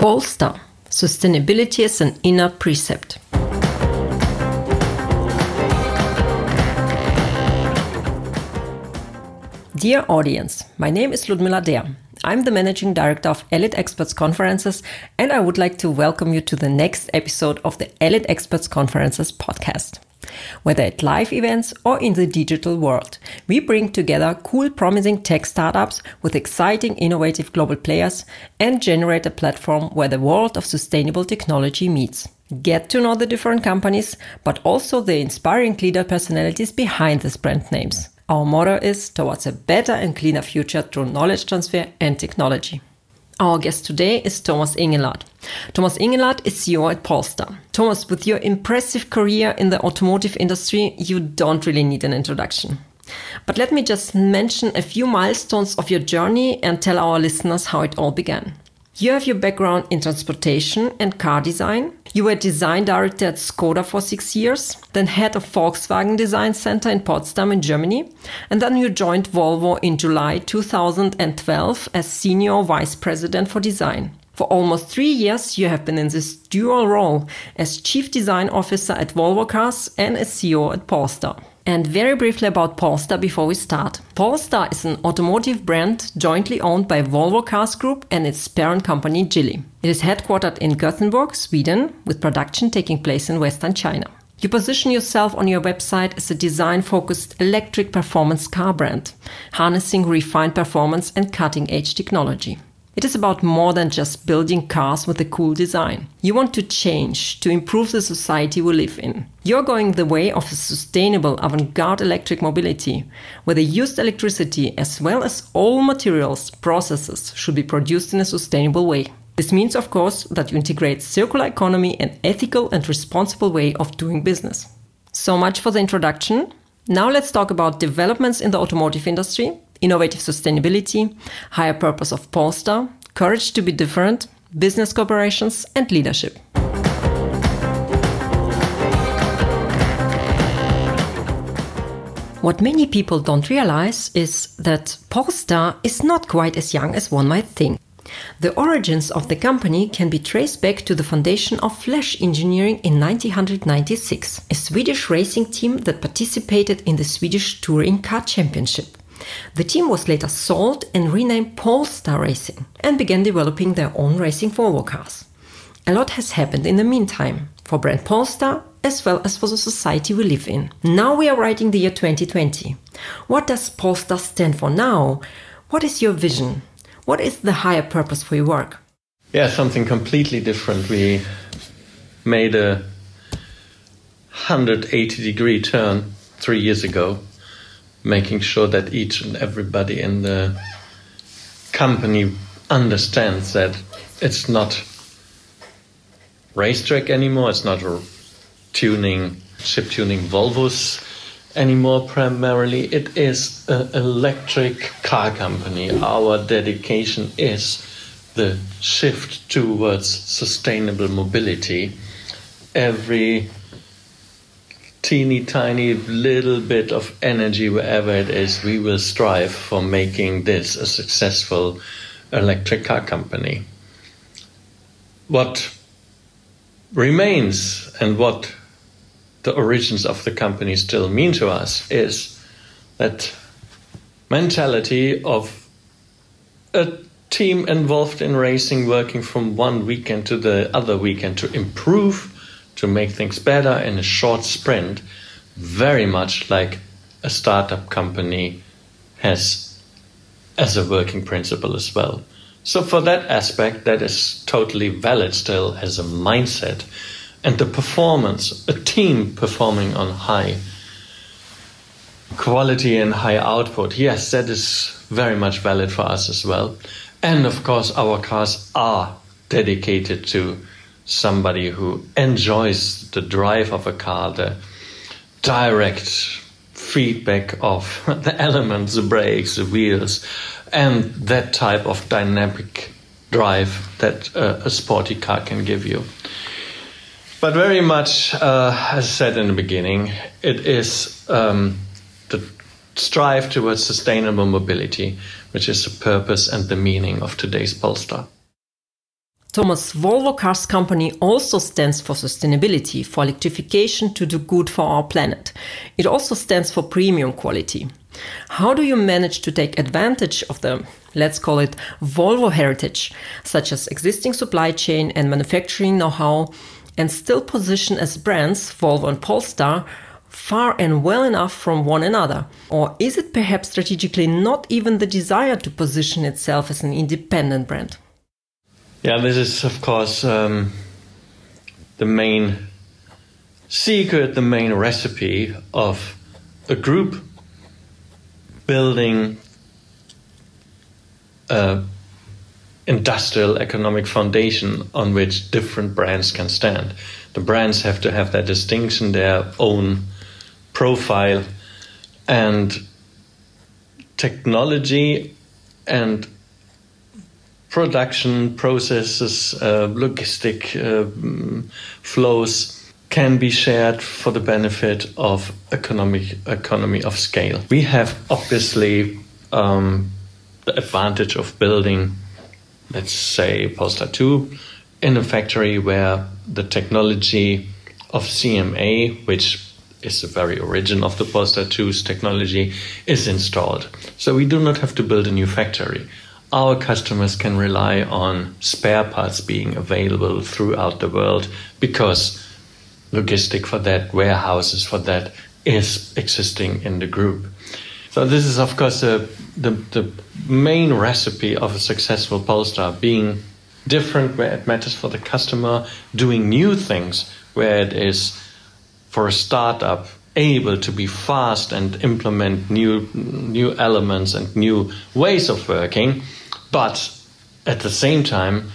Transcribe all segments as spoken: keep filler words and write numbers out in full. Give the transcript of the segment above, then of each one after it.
Polestar. Sustainability is an inner precept. Dear audience, my name is Ludmila Der. I'm the Managing Director of Elite Experts Conferences, and I would like to welcome you to the next episode of the Elite Experts Conferences podcast. Whether at live events or in the digital world, we bring together cool, promising tech startups with exciting, innovative global players and generate a platform where the world of sustainable technology meets. Get to know the different companies, but also the inspiring leader personalities behind these brand names. Our motto is towards a better and cleaner future through knowledge transfer and technology. Our guest today is Thomas Ingenlath. Thomas Ingenlath is C E O at Polestar. Thomas, with your impressive career in the automotive industry, you don't really need an introduction. But let me just mention a few milestones of your journey and tell our listeners how it all began. You have your background in transportation and car design. You were design director at Skoda for six years, then head of Volkswagen Design Center in Potsdam in Germany, and then you joined Volvo in July two thousand twelve as Senior Vice President for Design. For almost three years, you have been in this dual role as Chief Design Officer at Volvo Cars and as C E O at Polestar. And very briefly about Polestar before we start. Polestar is an automotive brand jointly owned by Volvo Cars Group and its parent company Geely. It is headquartered in Gothenburg, Sweden, with production taking place in Western China. You position yourself on your website as a design-focused electric performance car brand, harnessing refined performance and cutting-edge technology. It is about more than just building cars with a cool design. You want to change, to improve the society we live in. You're going the way of a sustainable avant-garde electric mobility, where the used electricity as well as all materials, processes should be produced in a sustainable way. This means, of course, that you integrate circular economy and ethical and responsible way of doing business. So much for the introduction. Now let's talk about developments in the automotive industry, innovative sustainability, higher purpose of Polestar, courage to be different, business cooperations, and leadership. What many people don't realize is that Polestar is not quite as young as one might think. The origins of the company can be traced back to the foundation of Flash Engineering in nineteen ninety-six, a Swedish racing team that participated in the Swedish Touring Car Championship. The team was later sold and renamed Polestar Racing and began developing their own racing Volvo cars. A lot has happened in the meantime for brand Polestar as well as for the society we live in. Now we are writing the year twenty twenty. What does Polestar stand for now? What is your vision? What is the higher purpose for your work? Yeah, something completely different. We made a one hundred eighty degree turn three years ago, making sure that each and everybody in the company understands that it's not racetrack anymore, it's not tuning, chip tuning Volvos anymore primarily. It is an electric car company. Our dedication is the shift towards sustainable mobility. Every teeny tiny little bit of energy, wherever it is, we will strive for making this a successful electric car company. What remains and what the origins of the company still mean to us is that mentality of a team involved in racing, working from one weekend to the other weekend to improve, to make things better in a short sprint, very much like a startup company has as a working principle as well. So for that aspect, that is totally valid still as a mindset. And the performance, a team performing on high quality and high output, yes, that is very much valid for us as well. And of course, our cars are dedicated to somebody who enjoys the drive of a car, the direct feedback of the elements, the brakes, the wheels, and that type of dynamic drive that uh, a sporty car can give you. But very much, uh, as I said in the beginning, it is um, the strive towards sustainable mobility, which is the purpose and the meaning of today's Polestar. Thomas, Volvo Cars company also stands for sustainability, for electrification to do good for our planet. It also stands for premium quality. How do you manage to take advantage of the, let's call it, Volvo heritage, such as existing supply chain and manufacturing know-how, and still position as brands, Volvo and Polestar, far and well enough from one another? Or is it perhaps strategically not even the desire to position itself as an independent brand? Yeah, this is, of course, um, the main secret, the main recipe of a group building an industrial economic foundation on which different brands can stand. The brands have to have their distinction, their own profile, and technology and production processes, uh, logistic uh, flows can be shared for the benefit of economic economy of scale. We have obviously um, the advantage of building, let's say, Polestar two in a factory where the technology of C M A, which is the very origin of the Polestar two's technology, is installed. So we do not have to build a new factory. Our customers can rely on spare parts being available throughout the world because logistic for that, warehouses for that is existing in the group. So this is, of course, the, the, the main recipe of a successful Polestar, being different where it matters for the customer, doing new things where it is for a startup able to be fast and implement new new elements and new ways of working, but at the same time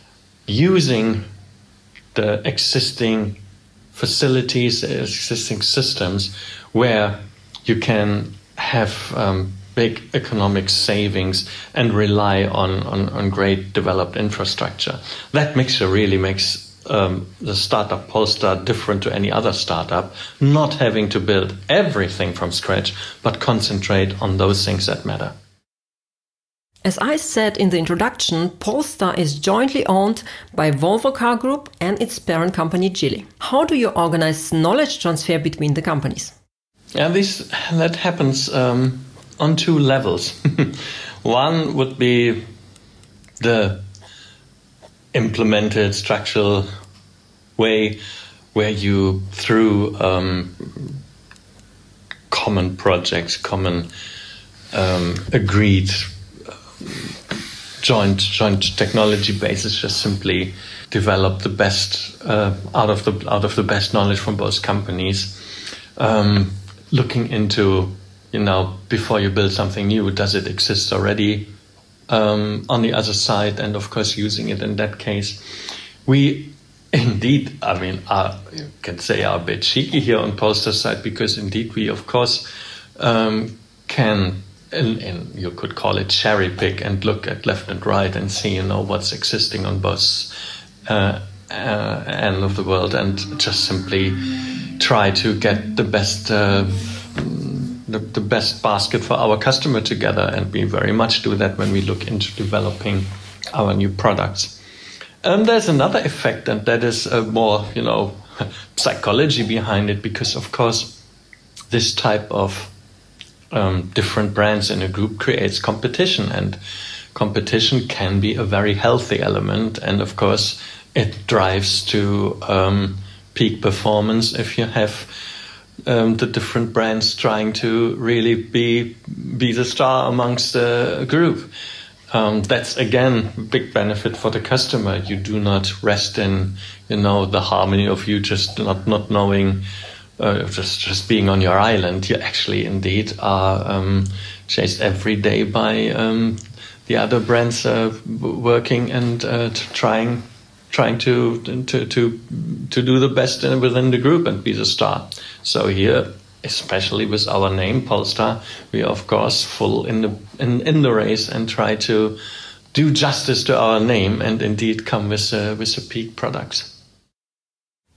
using the existing facilities, existing systems where you can have um, big economic savings and rely on, on, on great developed infrastructure. That mixture really makes Um, the startup Polestar different to any other startup, not having to build everything from scratch, but concentrate on those things that matter. As I said in the introduction, Polestar is jointly owned by Volvo Car Group and its parent company Geely. How do you organize knowledge transfer between the companies? Yeah, this that happens um, on two levels. One would be the implemented structural way where you, through um, common projects, common um, agreed joint joint technology basis, just simply develop the best uh, out of the out of the best knowledge from both companies. Um, looking into, you know, before you build something new, does it exist already Um, on the other side, and of course using it in that case. We indeed, I mean, are, you can say are a bit cheeky here on Polestar side, because indeed we of course um, can, and, and you could call it cherry pick and look at left and right and see, you know, what's existing on both uh, uh, end of the world, and just simply try to get the best uh, The, the best basket for our customer together, and we very much do that when we look into developing our new products. And there's another effect, and that is a more, you know, psychology behind it, because of course this type of um, different brands in a group creates competition, and competition can be a very healthy element, and of course it drives to um, peak performance if you have Um, the different brands trying to really be be the star amongst the group. Um, that's again a big benefit for the customer. You do not rest in, you know, the harmony of you just not not knowing, uh, just just being on your island. You actually indeed are um, chased every day by um, the other brands uh, working and uh, trying. trying to, to to to do the best within the group and be the star. So here, especially with our name Polestar, we are of course full in the in, in the race and try to do justice to our name and indeed come with uh, with the peak products.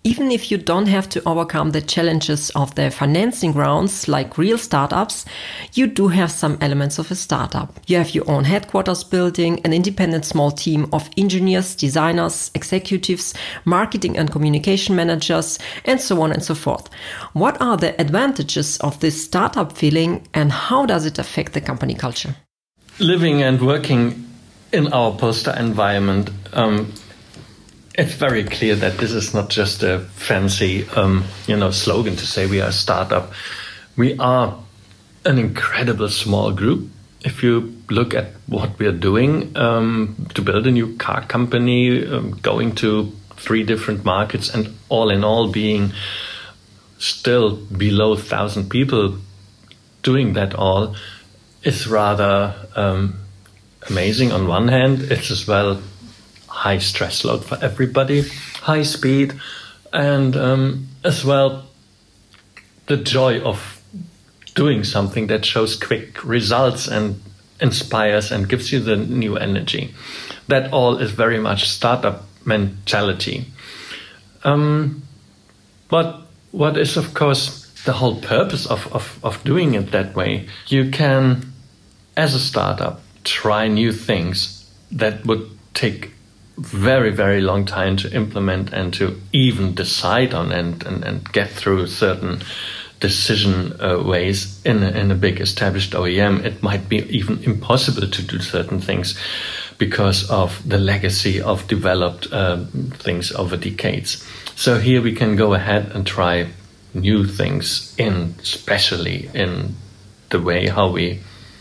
Even if you don't have to overcome the challenges of the financing rounds like real startups, you do have some elements of a startup. You have your own headquarters building, an independent small team of engineers, designers, executives, marketing and communication managers, and so on and so forth. What are the advantages of this startup feeling and how does it affect the company culture? Living and working in our Polestar environment, um, it's very clear that this is not just a fancy, um, you know, slogan to say we are a startup. We are an incredible small group. If you look at what we are doing, um, to build a new car company, um, going to three different markets, and all in all being still below a thousand people doing that all is rather um, amazing on one hand. It's as well high stress load for everybody, high speed, and um, as well the joy of doing something that shows quick results and inspires and gives you the new energy. That all is very much startup mentality. Um, but what is, of course, the whole purpose of, of, of doing it that way? You can, as a startup, try new things that would take very, very long time to implement and to even decide on and, and, and get through certain decision uh, ways in a, in a big established O E M. It might be even impossible to do certain things because of the legacy of developed uh, things over decades. So here we can go ahead and try new things, in especially in the way how we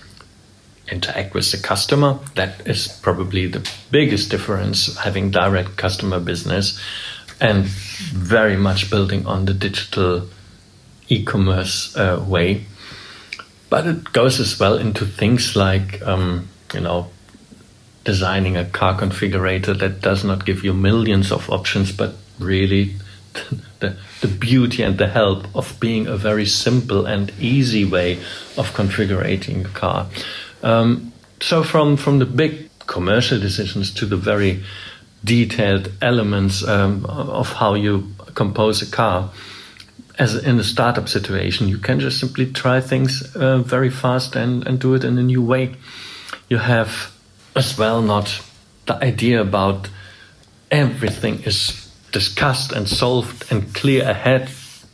interact with the customer. That is probably the biggest difference, having direct customer business and very much building on the digital e-commerce uh, way. But it goes as well into things like, um, you know, designing a car configurator that does not give you millions of options, but really the, the beauty and the help of being a very simple and easy way of configuring a car. Um, so from, from the big commercial decisions to the very detailed elements um, of how you compose a car, as in a startup situation, you can just simply try things uh, very fast and, and do it in a new way. You have as well not the idea about everything is discussed and solved and clear ahead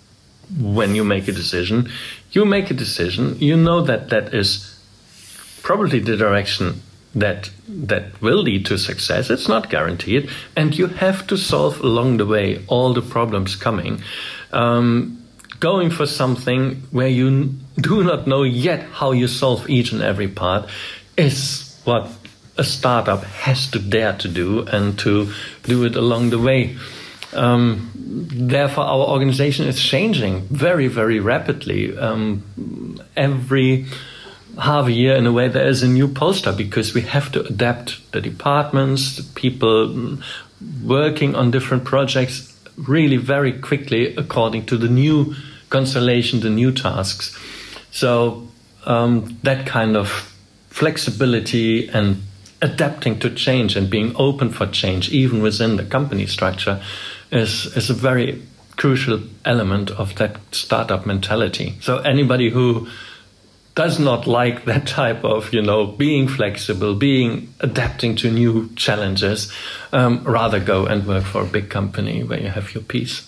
when you make a decision. You make a decision, you know that that is probably the direction that that will lead to success. It's not guaranteed, and you have to solve along the way all the problems coming. Um, going for something where you do not know yet how you solve each and every part is what a startup has to dare to do, and to do it along the way. Um, therefore, our organization is changing very, very rapidly. Um, every half a year, in a way, there is a new Polestar, because we have to adapt the departments, the people working on different projects really very quickly according to the new constellation, the new tasks. So um, that kind of flexibility and adapting to change and being open for change, even within the company structure, is, is a very crucial element of that startup mentality. So anybody who does not like that type of, you know, being flexible, being adapting to new challenges, um, rather go and work for a big company where you have your peace.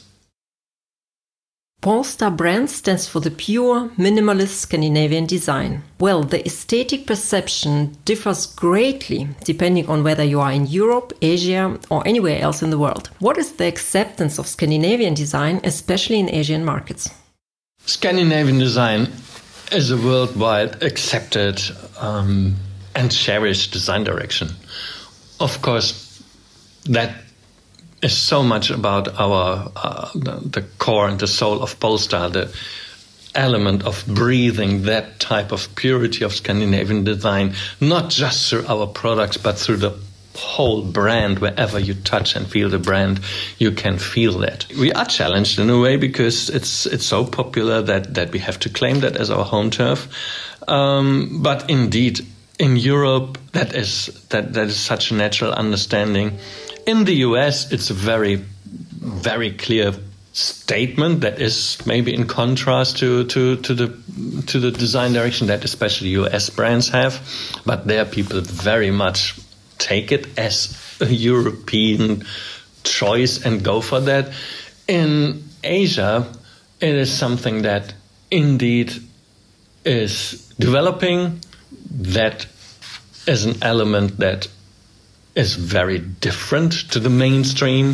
Polestar brand stands for the pure, minimalist Scandinavian design. Well, the aesthetic perception differs greatly depending on whether you are in Europe, Asia, or anywhere else in the world. What is the acceptance of Scandinavian design, especially in Asian markets? Scandinavian design is a worldwide accepted um, and cherished design direction. Of course, that is so much about our uh, the, the core and the soul of Polestar, the element of breathing that type of purity of Scandinavian design, not just through our products, but through the whole brand. Wherever you touch and feel the brand, you can feel that. We are challenged in a way because it's it's so popular that, that we have to claim that as our home turf. Um, but indeed, in Europe, that is that, that is such a natural understanding. In the U S, it's a very, very clear statement that is maybe in contrast to, to, to the to the design direction that especially U S brands have, but there people very much take it as a European choice and go for that. In Asia, it is something that indeed is developing, that is an element that is very different to the mainstream,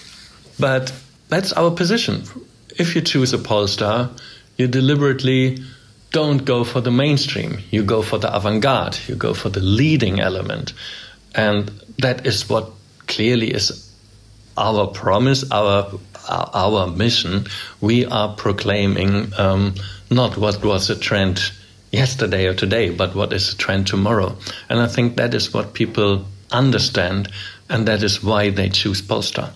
but that's our position. If you choose a Polestar, you deliberately don't go for the mainstream. You go for the avant-garde. You go for the leading element. And that is what clearly is our promise, our our, our mission. We are proclaiming um, not what was a trend yesterday or today, but what is a trend tomorrow. And I think that is what people understand, and that is why they choose Polestar.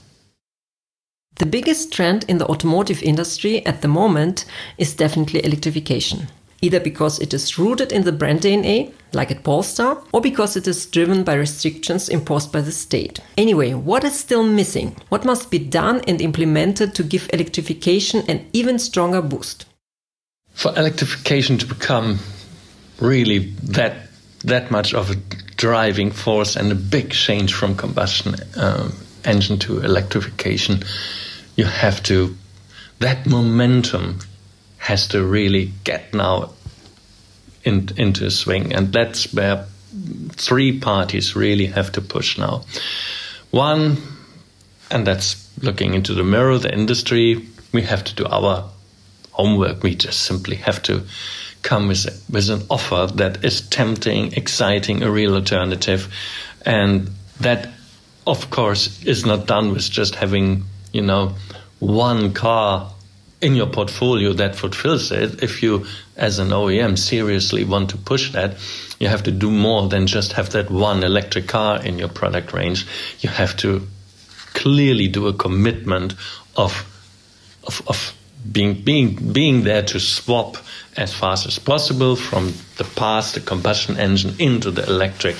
The biggest trend in the automotive industry at the moment is definitely electrification, either because it is rooted in the brand D N A, like at Polestar, or because it is driven by restrictions imposed by the state. Anyway, what is still missing? What must be done and implemented to give electrification an even stronger boost? For electrification to become really that that much of a driving force and a big change from combustion um, engine to electrification, you have to, that momentum has to really get now in, into swing. And that's where three parties really have to push now. One, and that's looking into the mirror, the industry, we have to do our homework. We just simply have to come with, with an offer that is tempting, exciting, a real alternative. And that, of course, is not done with just having, you know, one car in your portfolio that fulfills it. If you, as an O E M, seriously want to push that, you have to do more than just have that one electric car in your product range. You have to clearly do a commitment of of, of being being being there to swap as fast as possible from the past, the combustion engine, into the electric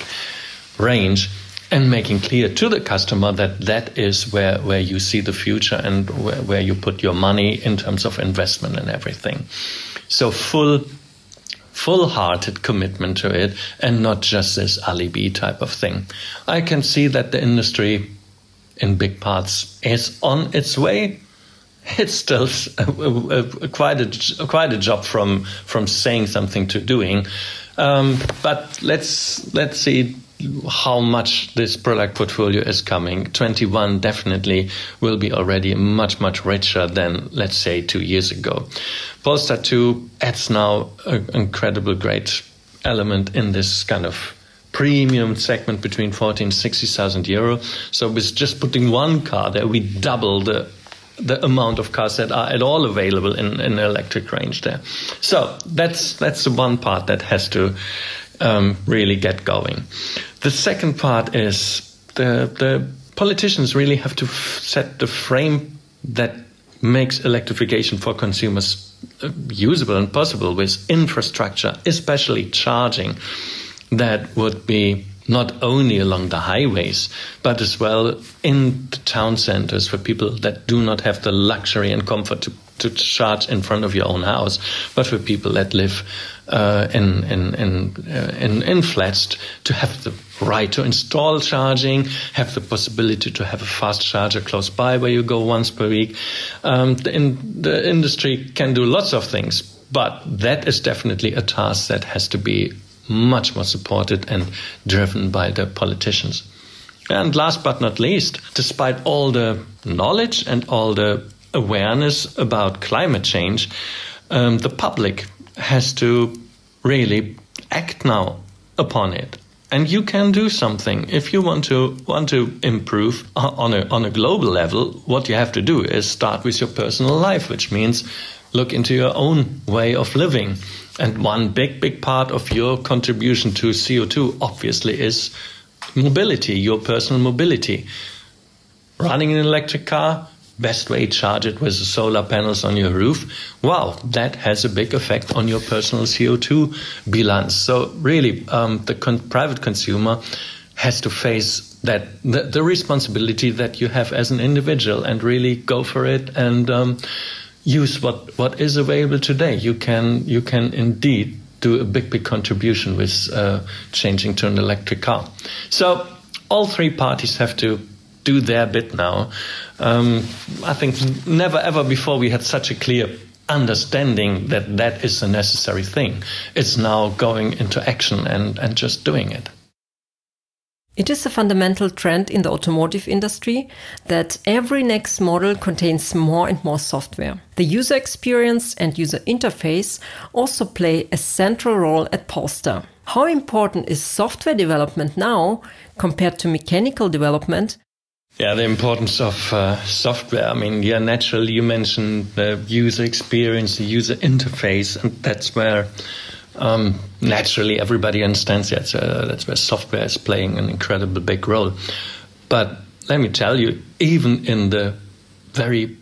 range, and making clear to the customer that that is where, where you see the future and where, where you put your money in terms of investment and everything. So full, full-hearted commitment to it, and not just this alibi type of thing. I can see that the industry, in big parts, is on its way. It's still a, a, a, quite a quite a job from from saying something to doing, um, but let's let's see how much this product portfolio is coming. twenty-one definitely will be already much much richer than, let's say, two years ago. Polestar two adds now an incredible great element in this kind of premium segment between forty and sixty thousand euro. So with just putting one car there, we double the the amount of cars that are at all available in, in electric range there. So that's that's the one part that has to um, really get going. The second part is the the politicians really have to f- set the frame that makes electrification for consumers uh, usable and possible, with infrastructure, especially charging, that would be not only along the highways, but as well in the town centers for people that do not have the luxury and comfort to, to charge in front of your own house, but for people that live uh, in in in, uh, in in flats, to have the right to install charging, have the possibility to have a fast charger close by where you go once per week. Um, the, in, the industry can do lots of things, but that is definitely a task that has to be much more supported and driven by the politicians. And last but not least, despite all the knowledge and all the awareness about climate change, um, the public has to really act now upon it. And you can do something. If you want to want to improve on a on a global level, what you have to do is start with your personal life, which means look into your own way of living. And one big, big part of your contribution to C O two, obviously, is mobility, your personal mobility. Running an electric car, best way to charge it with the solar panels on your roof. Wow, that has a big effect on your personal C O two balance. So really, um, the con- private consumer has to face that the, the responsibility that you have as an individual and really go for it and um, use what, what is available today. You can you can indeed do a big, big contribution with uh, changing to an electric car. So all three parties have to do their bit now. Um, I think never ever before we had such a clear understanding that that is a necessary thing. It's now going into action and, and just doing it. It is a fundamental trend in the automotive industry that every next model contains more and more software. The user experience and user interface also play a central role at Polestar. How important is software development now compared to mechanical development? Yeah, the importance of uh, software. I mean, yeah, naturally you mentioned the user experience, the user interface, and that's where Um, naturally, everybody understands that uh, that's where software is playing an incredibly big role. But let me tell you, even in the very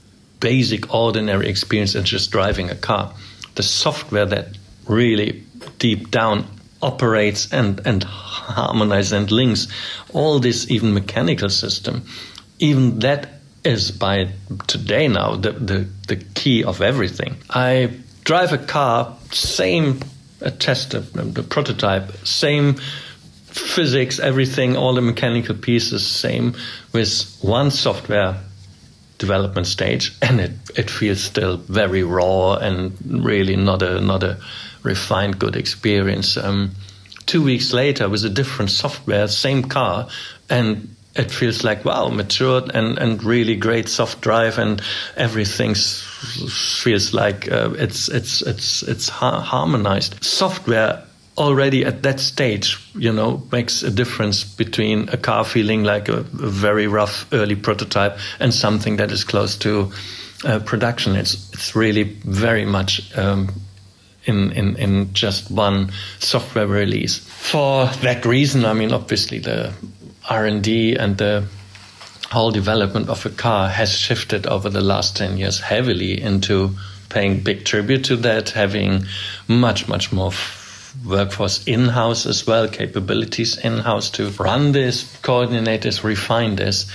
basic, ordinary experience of just driving a car, the software that really deep down operates and, and harmonizes and links all this even mechanical system, even that is by today now the, the, the key of everything. I drive a car, same a test, the prototype, same physics, everything, all the mechanical pieces, same with one software development stage, and it, it feels still very raw and really not a not a refined good experience. Um, two weeks later, with a different software, same car, and it feels like, wow, matured and, and really great soft drive, and everything feels like uh, it's it's it's it's ha- harmonized. Software already at that stage, you know, makes a difference between a car feeling like a, a very rough early prototype and something that is close to uh, production. It's it's really very much um, in in in just one software release. For that reason, I mean, obviously the R and D and the whole development of a car has shifted over the last ten years heavily into paying big tribute to that, having much, much more f- workforce in-house as well, capabilities in-house to run this, coordinate this, refine this.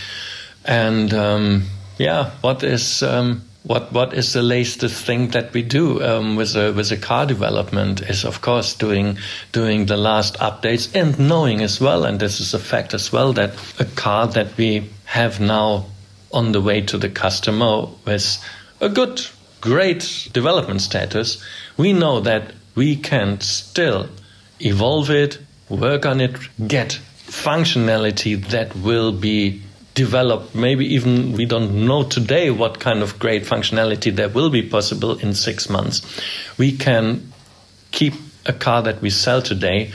And um, yeah, what is um, what what is the latest thing that we do um, with a with a car development is, of course, doing doing the last updates and knowing as well, and this is a fact as well, that a car that we have now on the way to the customer with a good, great development status, we know that we can still evolve it, work on it, get functionality that will be developed. Maybe even we don't know today what kind of great functionality that will be possible in six months. We can keep a car that we sell today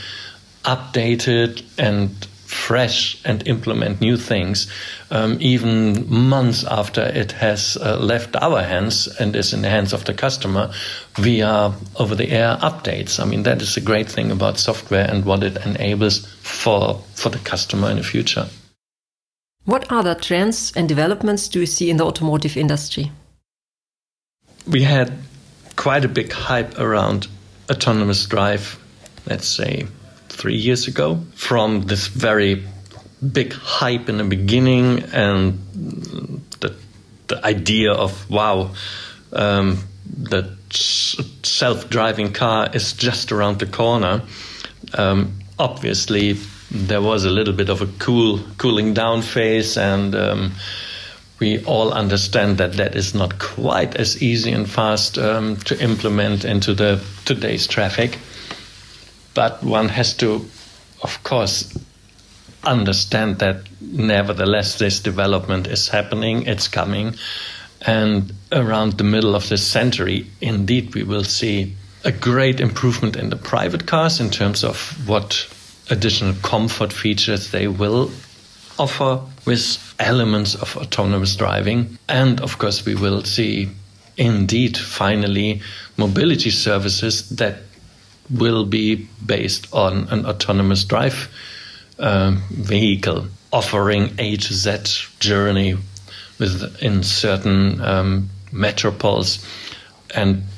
updated and fresh and implement new things, um, even months after it has uh, left our hands and is in the hands of the customer via over-the-air updates. I mean, that is a great thing about software and what it enables for, for the customer in the future. What other trends and developments do you see in the automotive industry? We had quite a big hype around autonomous drive, let's say, three years ago, from this very big hype in the beginning and the, the idea of, wow, um, the self-driving car is just around the corner. Um, obviously, there was a little bit of a cool cooling down phase, and um, we all understand that that is not quite as easy and fast um, to implement into the today's traffic. But one has to, of course, understand that nevertheless this development is happening, it's coming, and around the middle of this century, indeed, we will see a great improvement in the private cars in terms of what additional comfort features they will offer with elements of autonomous driving. And of course, we will see indeed finally mobility services that will be based on an autonomous drive um, vehicle offering A to Z journey within certain um, metropoles. And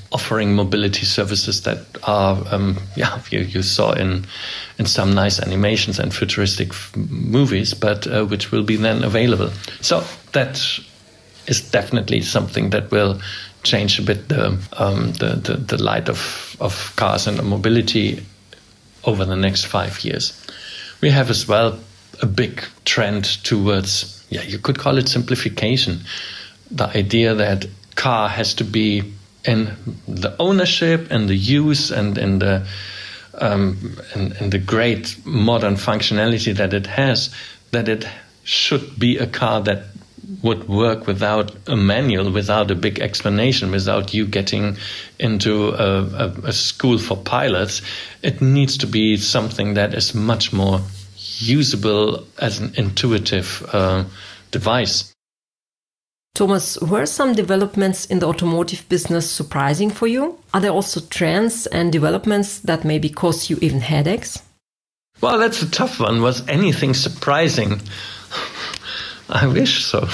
offering mobility services that are, um, yeah, you, you saw in in some nice animations and futuristic f- movies, but uh, which will be then available. So that is definitely something that will change a bit the um, the, the the light of of cars and mobility over the next five years. We have as well a big trend towards, yeah, you could call it simplification. The idea that car has to be in the ownership and the use and in the um, and, and the great modern functionality that it has, that it should be a car that would work without a manual, without a big explanation, without you getting into a, a, a school for pilots. It needs to be something that is much more usable as an intuitive uh, device. Thomas, were some developments in the automotive business surprising for you? Are there also trends and developments that maybe cause you even headaches? Well, that's a tough one. Was anything surprising? I wish so.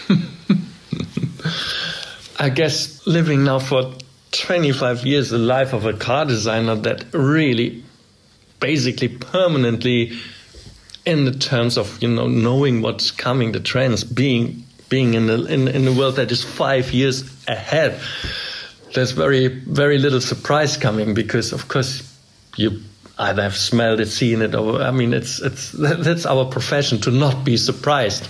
I guess living now for twenty-five years, the life of a car designer that really basically permanently in the terms of, you know, knowing what's coming, the trends, being being in the in, in the world that is five years ahead. There's very, very little surprise coming because, of course, you either have smelled it, seen it, or I mean, it's it's that's our profession to not be surprised.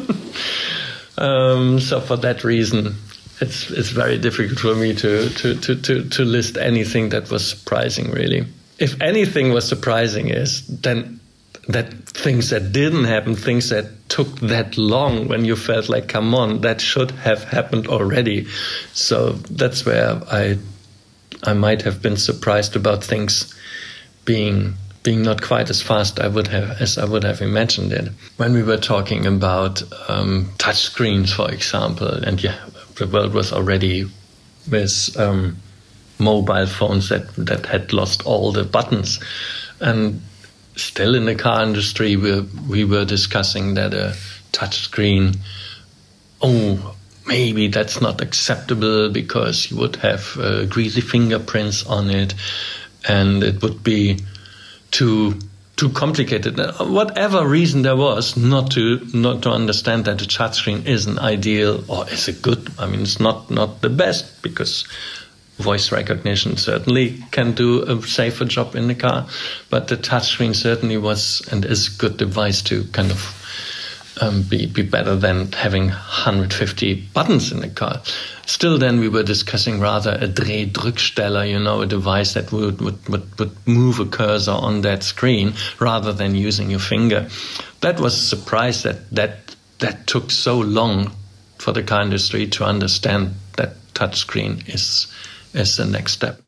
um, so for that reason, it's it's very difficult for me to to, to, to to list anything that was surprising, really. If anything was surprising, is then that things that didn't happen, things that took that long, when you felt like, come on, that should have happened already. So that's where I I might have been surprised about things being being not quite as fast I would have as I would have imagined it. When we were talking about um, touch screens, for example, and yeah, the world was already with um, mobile phones that that had lost all the buttons, and still in the car industry, we we were discussing that a touch screen, oh, maybe that's not acceptable because you would have uh, greasy fingerprints on it, and it would be too too complicated. Whatever reason there was, not to not to understand that a touch screen isn't ideal or is a good. I mean, it's not not the best because voice recognition certainly can do a safer job in the car, but the touchscreen certainly was and is a good device to kind of um, be, be better than having one hundred fifty buttons in the car. Still then we were discussing rather a Drehdrücksteller, you know, a device that would, would, would, would move a cursor on that screen rather than using your finger. That was a surprise that that, that took so long for the car industry to understand that touchscreen is is the next step.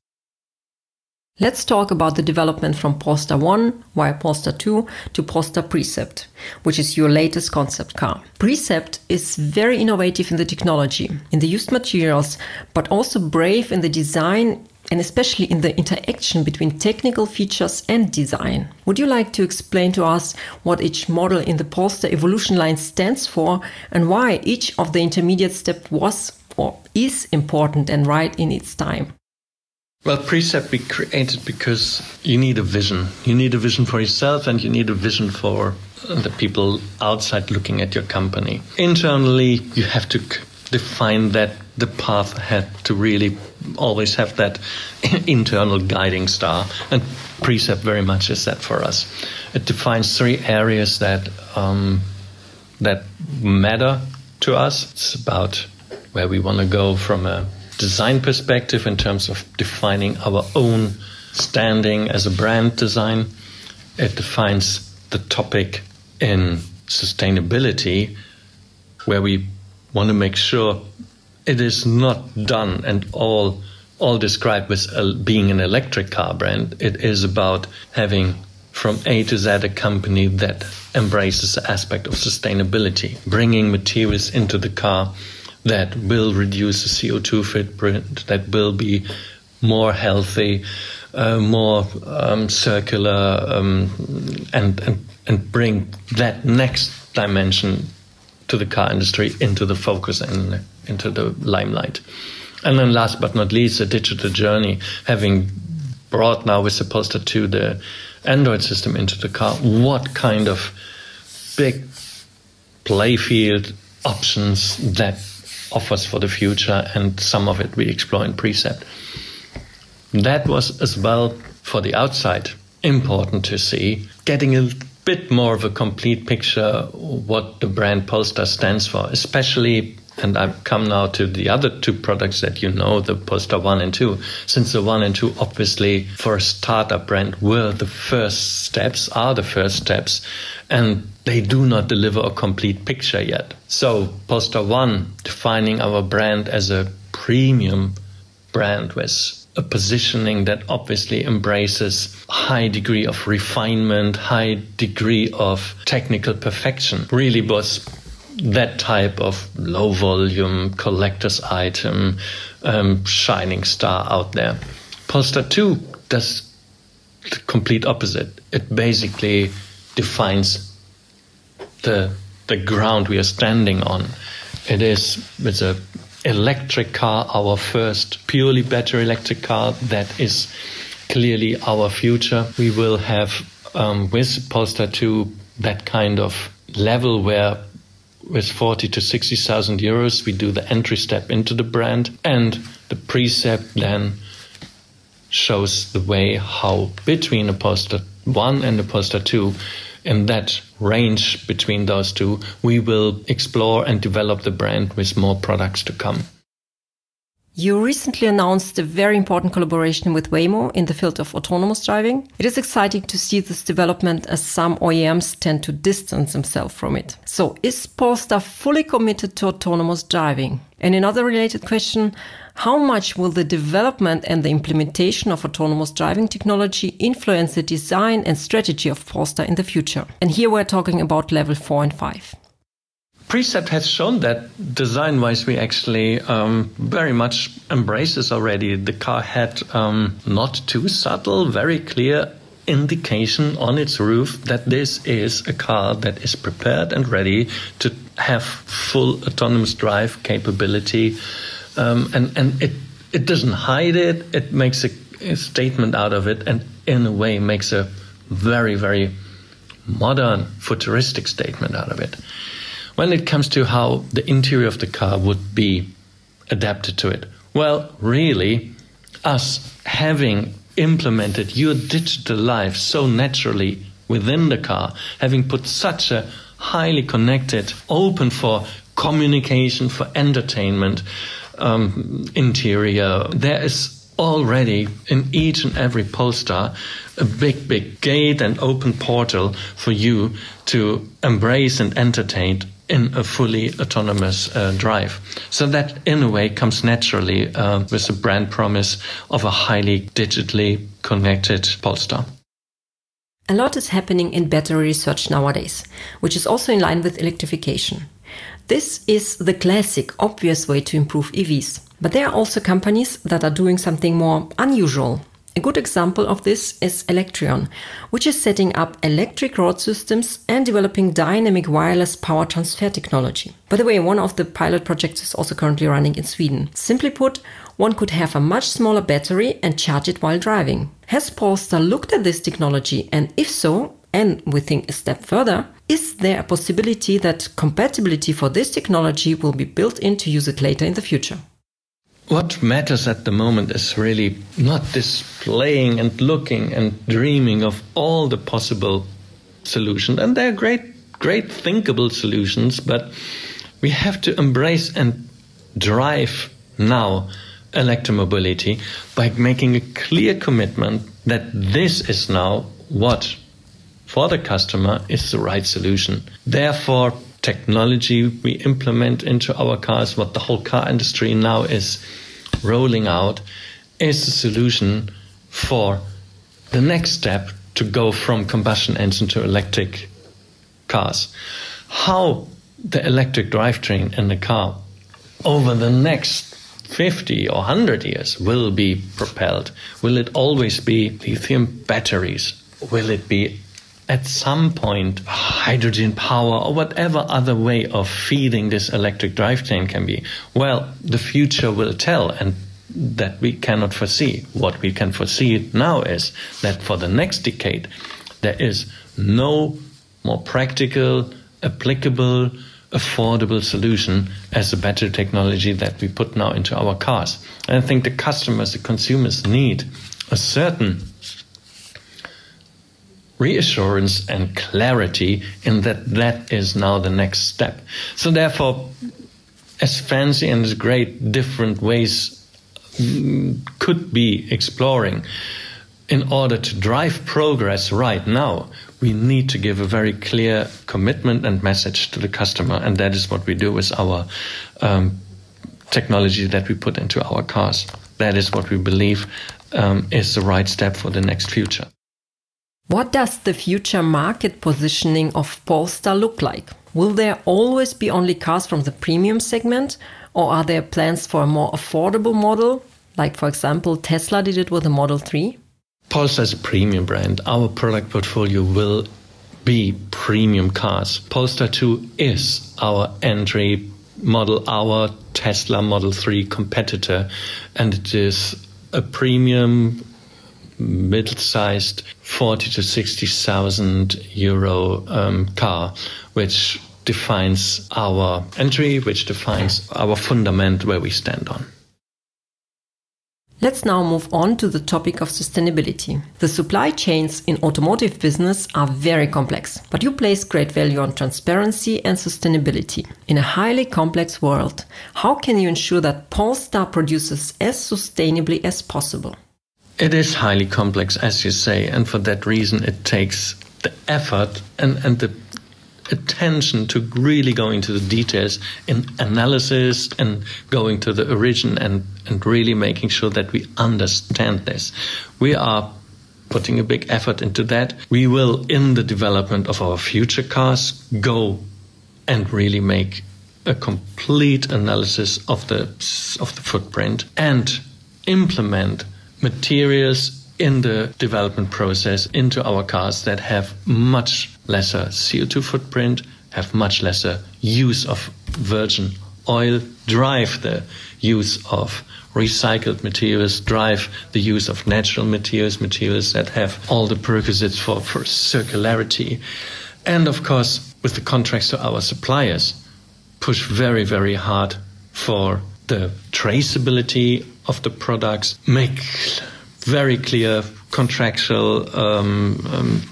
Let's talk about the development from Polestar one via Polestar two to Polestar Precept, which is your latest concept car. Precept is very innovative in the technology, in the used materials, but also brave in the design and especially in the interaction between technical features and design. Would you like to explain to us what each model in the Polestar evolution line stands for and why each of the intermediate steps was or is important and right in its time? Well, Precept we created because you need a vision. You need a vision for yourself and you need a vision for the people outside looking at your company. Internally, you have to define that the path had to really always have that internal guiding star. And Precept very much is that for us. It defines three areas that um, that matter to us. It's about where we want to go from a design perspective in terms of defining our own standing as a brand design. It defines the topic in sustainability, where we want to make sure it is not done and all all described as being an electric car brand. It is about having from A to Z a company that embraces the aspect of sustainability, bringing materials into the car that will reduce the C O two footprint, that will be more healthy, uh, more um, circular, um, and, and and bring that next dimension to the car industry into the focus and into the limelight. And then last but not least, the digital journey, having brought now with the Polestar two the Android system into the car, what kind of big playfield options that offers for the future, and some of it we explore in Precept. That was as well, for the outside, important to see, getting a bit more of a complete picture what the brand Polestar stands for, especially, and I come now to the other two products that you know, the Polestar one and two, since the one and two obviously for a startup brand were the first steps, are the first steps, and they do not deliver a complete picture yet. So Polestar one, defining our brand as a premium brand with a positioning that obviously embraces a high degree of refinement, high degree of technical perfection, really was that type of low volume collector's item, um, shining star out there. Polestar two does the complete opposite. It basically defines the the ground we are standing on. It is with a electric car, our first purely battery electric car. That is clearly our future. We will have um, with Polestar two that kind of level where with forty to sixty thousand euros we do the entry step into the brand, and the Precept then shows the way how between the Polestar one and the Polestar two, in that range between those two, we will explore and develop the brand with more products to come. You recently announced a very important collaboration with Waymo in the field of autonomous driving. It is exciting to see this development, as some O E Ms tend to distance themselves from it. So is Polestar fully committed to autonomous driving? And another related question, how much will the development and the implementation of autonomous driving technology influence the design and strategy of Polestar in the future? And here we're talking about level four and five. Precept has shown that design-wise we actually um, very much embrace this already. The car had um, not too subtle, very clear indication on its roof that this is a car that is prepared and ready to have full autonomous drive capability. Um, and and it, it doesn't hide it, it makes a, a statement out of it, and in a way makes a very, very modern, futuristic statement out of it. When it comes to how the interior of the car would be adapted to it, well, really, us having implemented your digital life so naturally within the car, having put such a highly connected, open for communication, for entertainment um, interior, there is already in each and every Polestar a big, big gate and open portal for you to embrace and entertain in a fully autonomous uh, drive. So that in a way comes naturally uh, with the brand promise of a highly digitally connected Polestar. A lot is happening in battery research nowadays, which is also in line with electrification. This is the classic, obvious way to improve E Vs. But there are also companies that are doing something more unusual. A good example of this is Electrion, which is setting up electric road systems and developing dynamic wireless power transfer technology. By the way, one of the pilot projects is also currently running in Sweden. Simply put, one could have a much smaller battery and charge it while driving. Has Polestar looked at this technology? And if so, and we think a step further, is there a possibility that compatibility for this technology will be built in to use it later in the future? What matters at the moment is really not displaying and looking and dreaming of all the possible solutions. And they're great, great thinkable solutions, but we have to embrace and drive now electromobility by making a clear commitment that this is now what, for the customer, is the right solution. Therefore, technology we implement into our cars, what the whole car industry now is rolling out, is the solution for the next step to go from combustion engine to electric cars. How the electric drivetrain in the car over the next fifty or one hundred years will be propelled. Will it always be lithium batteries? Will it be at some point hydrogen power or whatever other way of feeding this electric drivetrain can be. Well, the future will tell, and that we cannot foresee. What we can foresee now is that for the next decade, there is no more practical, applicable, affordable solution as the battery technology that we put now into our cars. And I think the customers, the consumers need a certain reassurance and clarity in that that is now the next step. So therefore, as fancy and as great different ways could be exploring, in order to drive progress right now, we need to give a very clear commitment and message to the customer. And that is what we do with our um, technology that we put into our cars. That is what we believe um, is the right step for the next future. What does the future market positioning of Polestar look like? Will there always be only cars from the premium segment, or are there plans for a more affordable model, like, for example, Tesla did it with the Model three? Polestar is a premium brand. Our product portfolio will be premium cars. Polestar two is our entry model, our Tesla Model three competitor, and it is a premium middle-sized forty to sixty thousand euro um, car, which defines our entry, which defines our fundament where we stand on. Let's now move on to the topic of sustainability. The supply chains in automotive business are very complex, but you place great value on transparency and sustainability. In a highly complex world, how can you ensure that Polestar produces as sustainably as possible? It is highly complex, as you say, and for that reason it takes the effort and, and the attention to really go into the details in analysis and going to the origin and, and really making sure that we understand this. We are putting a big effort into that. We will, in the development of our future cars, go and really make a complete analysis of the, of the footprint and implement materials in the development process into our cars that have much lesser C O two footprint, have much lesser use of virgin oil, drive the use of recycled materials, drive the use of natural materials, materials that have all the prerequisites for, for circularity. And of course, with the contracts to our suppliers, push very, very hard for the traceability of the products, make very clear contractual um,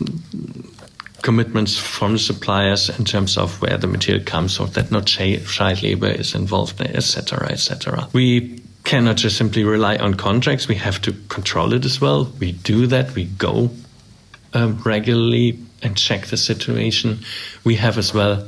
um, commitments from the suppliers in terms of where the material comes, so that no child labor is involved, et cetera, et cetera. We cannot just simply rely on contracts. We have to control it as well. We do that. We go um, regularly and check the situation. We have as well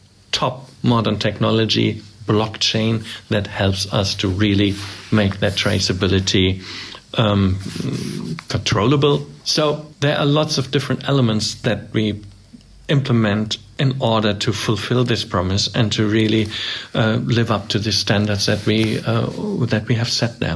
top modern technology, blockchain, that helps us to really make that traceability Um, controllable. So there are lots of different elements that we implement in order to fulfill this promise and to really uh, live up to the standards that we uh, that we have set there.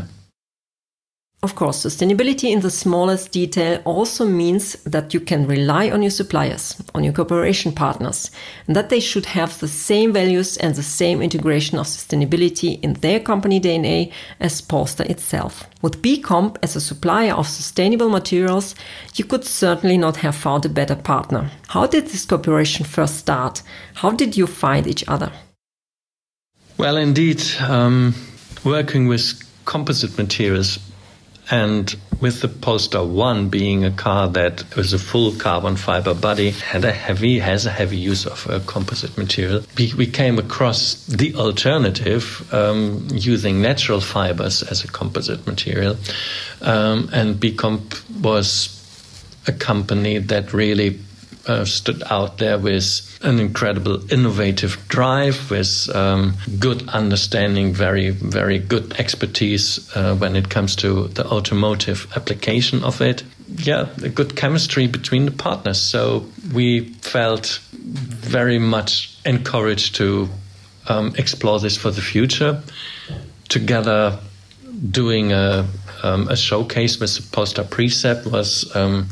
Of course, sustainability in the smallest detail also means that you can rely on your suppliers, on your cooperation partners, and that they should have the same values and the same integration of sustainability in their company D N A as Polestar itself. With B Comp as a supplier of sustainable materials, you could certainly not have found a better partner. How did this cooperation first start? How did you find each other? Well, indeed, um, working with composite materials, and with the Polestar one being a car that was a full carbon fiber body, had a heavy, has a heavy use of a composite material, we, we came across the alternative, um, using natural fibers as a composite material. Um, and B Comp was a company that really uh, stood out there with an incredible innovative drive, with um, good understanding, very, very good expertise uh, when it comes to the automotive application of it. Yeah, a good chemistry between the partners. So we felt very much encouraged to um, explore this for the future. Together, doing a, um, a showcase with the Polestar Precept was um,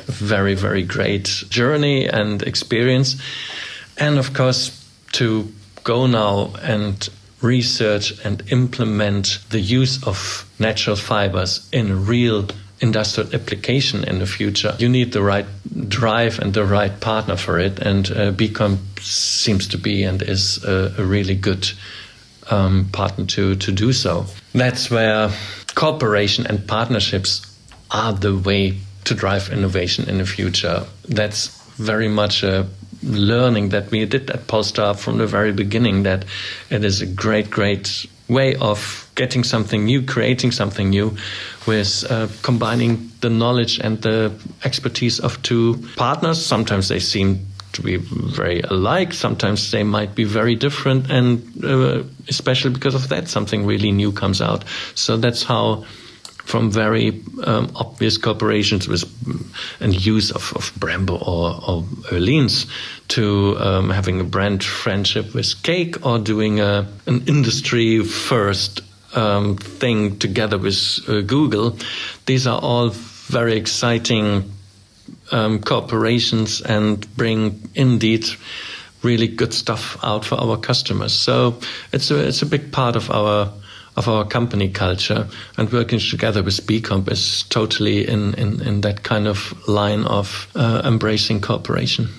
a very, very great journey and experience. And of course, to go now and research and implement the use of natural fibers in real industrial application in the future, you need the right drive and the right partner for it. And uh, Becomp seems to be and is a, a really good um, partner to, to do so. That's where cooperation and partnerships are the way to drive innovation in the future. That's very much a learning that we did at Polestar from the very beginning, that it is a great, great way of getting something new, creating something new, with uh, combining the knowledge and the expertise of two partners. Sometimes they seem to be very alike, sometimes they might be very different, and uh, especially because of that, something really new comes out. So that's how, from very um, obvious cooperations with and use of, of Brembo or, or Öhlins to um, having a brand friendship with Cake, or doing a, an industry first um, thing together with uh, Google. These are all very exciting um, cooperations and bring indeed really good stuff out for our customers. So it's a, it's a big part of our of our company culture, and working together with Becomp is totally in, in, in that kind of line of uh, embracing cooperation.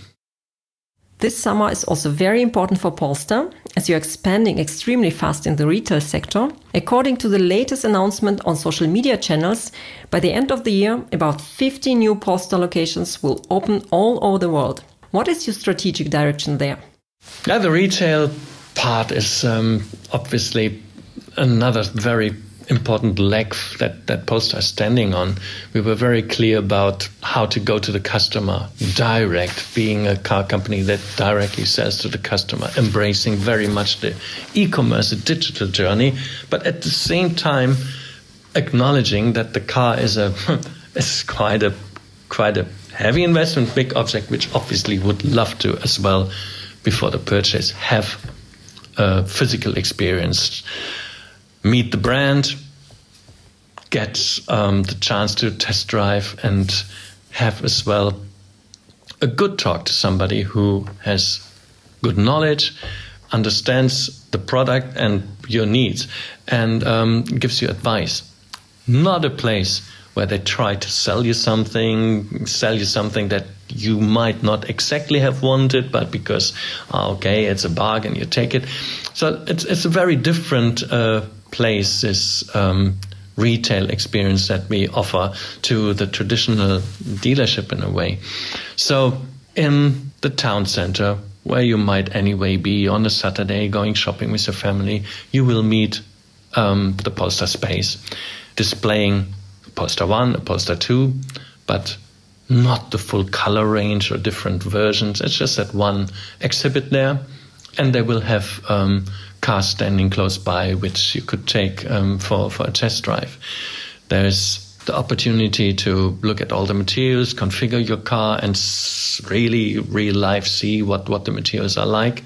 This summer is also very important for Polestar, as you're expanding extremely fast in the retail sector. According to the latest announcement on social media channels, by the end of the year, about fifty new Polestar locations will open all over the world. What is your strategic direction there? Yeah, the retail part is um, obviously another very important leg that, that Polestar is standing on. We were very clear about how to go to the customer direct, being a car company that directly sells to the customer, embracing very much the e-commerce, the digital journey, but at the same time acknowledging that the car is a is quite a quite a heavy investment, big object, which obviously would love to as well before the purchase have a physical experience. Meet the brand, get um, the chance to test drive, and have as well a good talk to somebody who has good knowledge, understands the product and your needs, and um, gives you advice. Not a place where they try to sell you something, sell you something that you might not exactly have wanted, but because, oh, okay, it's a bargain, you take it. So it's it's a very different uh, place, this um, retail experience that we offer to the traditional dealership in a way. So in the town center, where you might anyway be on a Saturday going shopping with your family, you will meet um, the Polestar space, displaying Polestar one, a Polestar two, but not the full color range or different versions. It's just that one exhibit there, and they will have um, cars standing close by which you could take um, for, for a test drive. There's the opportunity to look at all the materials, configure your car, and really, real life see what, what the materials are like.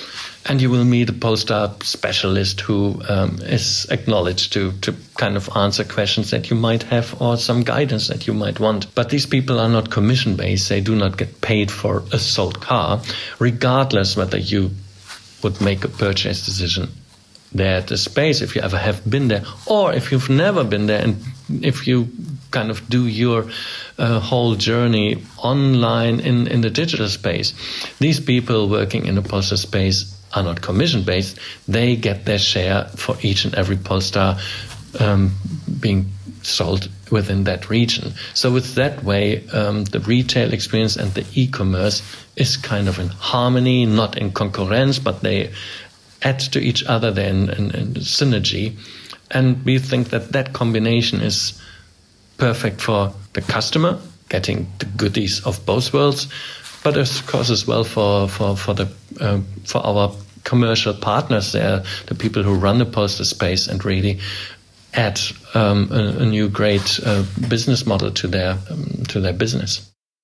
And you will meet a Polestar specialist who um, is acknowledged to, to kind of answer questions that you might have or some guidance that you might want. But these people are not commission-based. They do not get paid for a sold car, regardless whether you would make a purchase decision there at the space, if you ever have been there, or if you've never been there, and if you kind of do your uh, whole journey online in, in the digital space. These people working in the Polestar space are not commission-based. They get their share for each and every Polestar um, being sold within that region. So with that way, um, the retail experience and the e-commerce is kind of in harmony, not in concurrence, but they add to each other, they're in, in, in synergy. And we think that that combination is perfect for the customer, getting the goodies of both worlds, but of course as well for, for, for, the, uh, for our commercial partners there, the people who run the Polestar space, and really add um, a, a new great uh, business model to their um, to their business.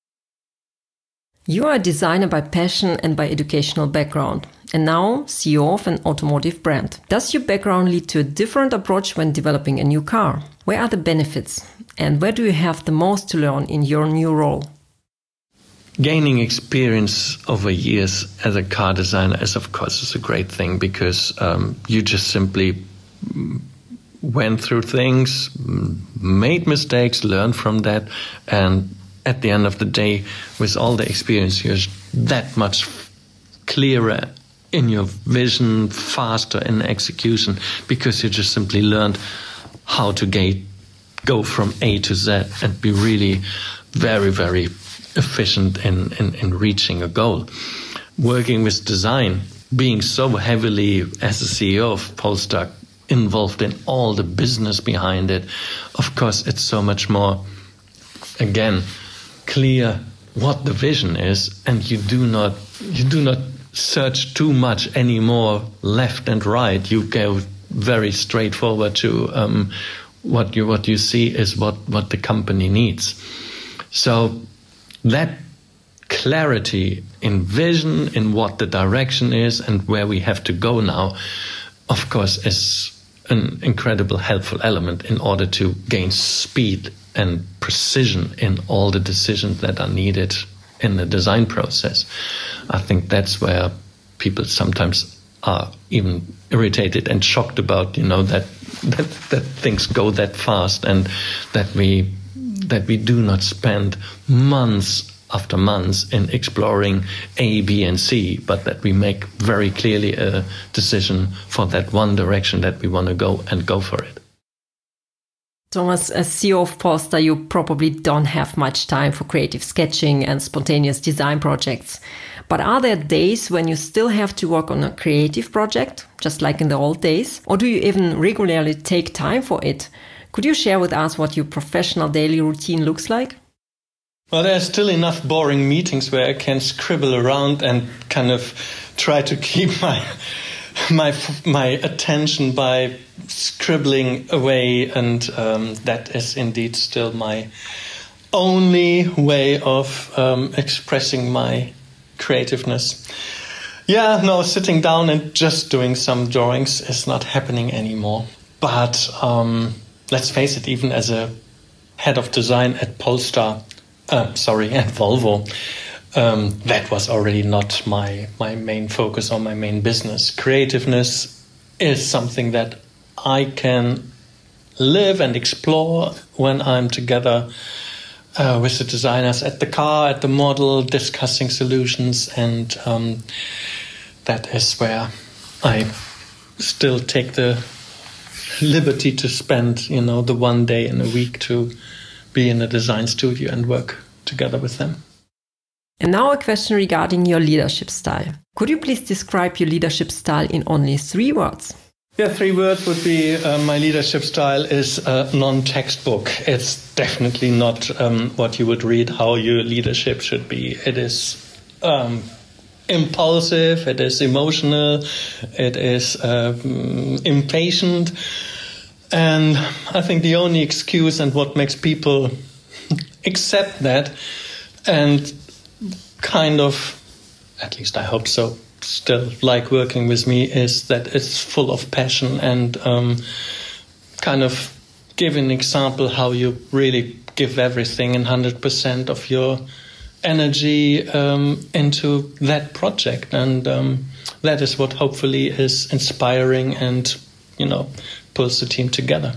You are a designer by passion and by educational background, and now C E O of an automotive brand. Does your background lead to a different approach when developing a new car? Where are the benefits, and where do you have the most to learn in your new role? gaining experience over years as a car designer is, of course, is a great thing, because um, you just simply went through things, made mistakes, learned from that, and at the end of the day, with all the experience, you're that much clearer in your vision, faster in execution, because you just simply learned how to get, go from A to Z and be really very, very efficient in, in, in reaching a goal. Working with design, being so heavily, as the C E O of Polestar, involved in all the business behind it, of course, it's so much more, again, clear what the vision is, and you do not you do not search too much anymore left and right. You go very straightforward to um, what you what you see is what, what the company needs. So that clarity in vision, in what the direction is and where we have to go now, of course, is an incredible helpful element in order to gain speed and precision in all the decisions that are needed in the design process. I think that's where people sometimes are even irritated and shocked about, you know, that that, that things go that fast, and that we that we do not spend months after months in exploring A, B, and C, but that we make very clearly a decision for that one direction that we want to go and go for it. Thomas, as C E O of Polestar, you probably don't have much time for creative sketching and spontaneous design projects. But are there days when you still have to work on a creative project, just like in the old days? Or do you even regularly take time for it? Could you share with us what your professional daily routine looks like? Well, there's still enough boring meetings where I can scribble around and kind of try to keep my my my attention by scribbling away, and um, that is indeed still my only way of um, expressing my creativeness. Yeah, no, sitting down and just doing some drawings is not happening anymore. But um, let's face it, even as a head of design at Polestar, uh, sorry, at Volvo, Um, that was already not my my main focus or my main business. Creativeness is something that I can live and explore when I'm together uh, with the designers at the car, at the model, discussing solutions, and um, that is where I still take the liberty to spend, you know, the one day in a week to be in a design studio and work together with them. And now a question regarding your leadership style. Could you please describe your leadership style in only three words? Yeah, three words would be uh, my leadership style is uh, non-textbook. It's definitely not um, what you would read how your leadership should be. It is um, impulsive, it is emotional, it is um, impatient. And I think the only excuse and what makes people accept that and kind of, at least I hope so, still like working with me is that it's full of passion and um, kind of give an example how you really give everything and one hundred percent of your energy um, into that project. And um, that is what hopefully is inspiring and, you know, pulls the team together.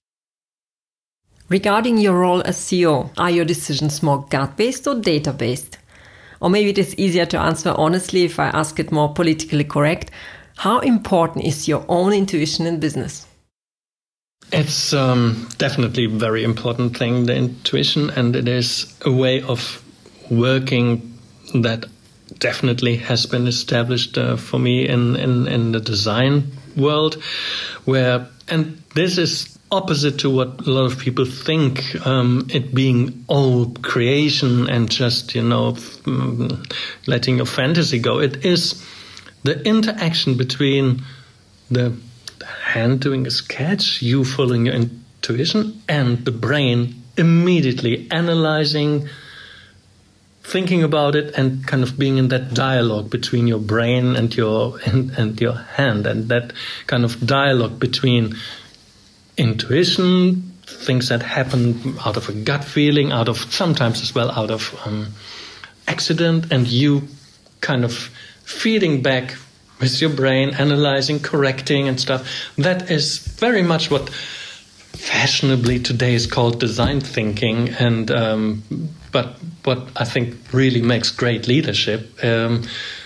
Regarding your role as C E O, are your decisions more gut-based or data-based? Or maybe it is easier to answer honestly if I ask it more politically correct. How important is your own intuition in business? It's um, definitely a very important thing, the intuition, and it is a way of working that definitely has been established uh, for me in, in, in the design world, where, and this is opposite to what a lot of people think, um, it being all creation and just, you know, um, letting your fantasy go. It is the interaction between the hand doing a sketch, you following your intuition, and the brain immediately analyzing, thinking about it, and kind of being in that dialogue between your brain and your and, and your hand, and that kind of dialogue between intuition, things that happen out of a gut feeling, out of sometimes as well out of um, accident and you kind of feeding back with your brain, analyzing, correcting and stuff. That is very much what fashionably today is called design thinking. And um, but what I think really makes great leadership, um,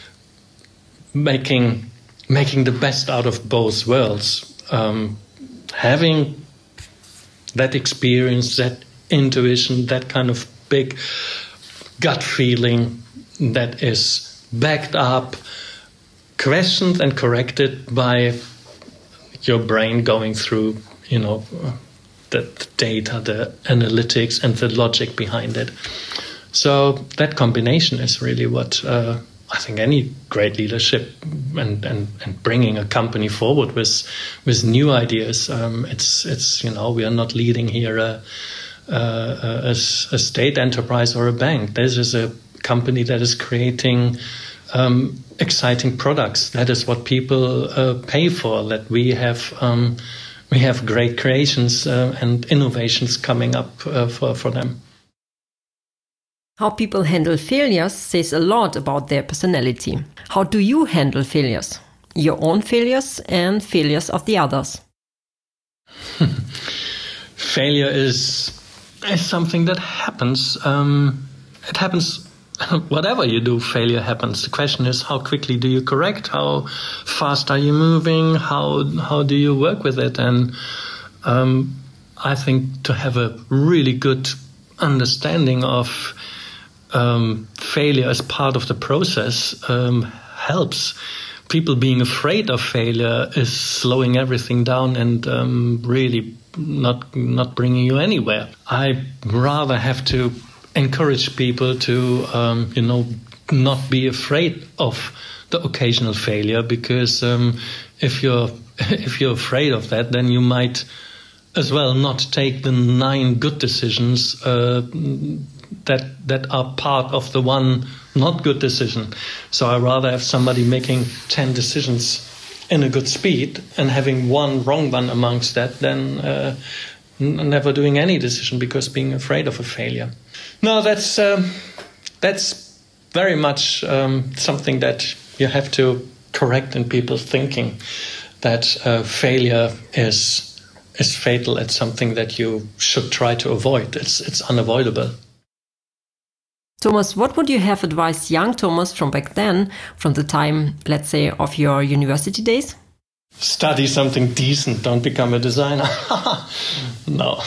making making the best out of both worlds, um, having that experience, that intuition, that kind of big gut feeling that is backed up, questioned and corrected by your brain going through, you know, the, the data, the analytics and the logic behind it. So that combination is really what uh, I think any great leadership and, and, and bringing a company forward with with new ideas. Um, it's it's you know, we are not leading here a, a, a, a state enterprise or a bank. This is a company that is creating um, exciting products. That is what people uh, pay for. That we have um, we have great creations uh, and innovations coming up uh, for for them. How people handle failures says a lot about their personality. How do you handle failures? Your own failures and failures of the others? Failure is, is something that happens. Um, it happens, whatever you do, failure happens. The question is, how quickly do you correct? How fast are you moving? How, how do you work with it? And um, I think to have a really good understanding of Um, failure as part of the process um, helps. People being afraid of failure is slowing everything down and um, really not not bringing you anywhere. I rather have to encourage people to, um, you know, not be afraid of the occasional failure, because um, if you're if you're afraid of that, then you might as well not take the nine good decisions Uh, that that are part of the one not good decision. So I rather have somebody making ten decisions in a good speed and having one wrong one amongst that than uh, n- never doing any decision because being afraid of a failure. No, that's um, that's very much um, something that you have to correct in people's thinking, that uh, failure is is fatal. It's something that you should try to avoid. It's it's unavoidable. Thomas, what would you have advised young Thomas from back then, from the time, let's say, of your university days? Study something decent, don't become a designer. No.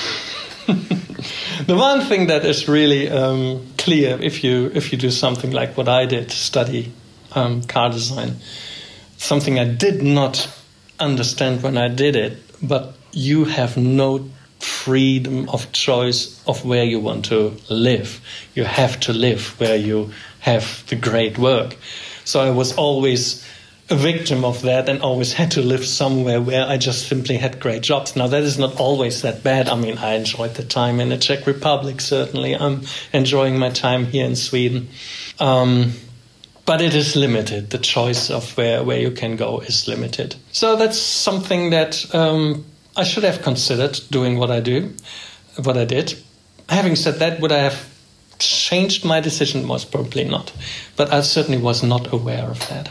The one thing that is really um, clear, if you if you do something like what I did, study um, car design, something I did not understand when I did it, but you have no freedom of choice of where you want to live. You have to live where you have the great work. So I was always a victim of that and always had to live somewhere where I just simply had great jobs. Now, that is not always that bad. I mean, I enjoyed the time in the Czech Republic, certainly. I'm enjoying my time here in Sweden. Um, but it is limited. The choice of where, where you can go is limited. So that's something that Um, I should have considered doing what I do, what I did. Having said that, would I have changed my decision? Most probably not. But I certainly was not aware of that.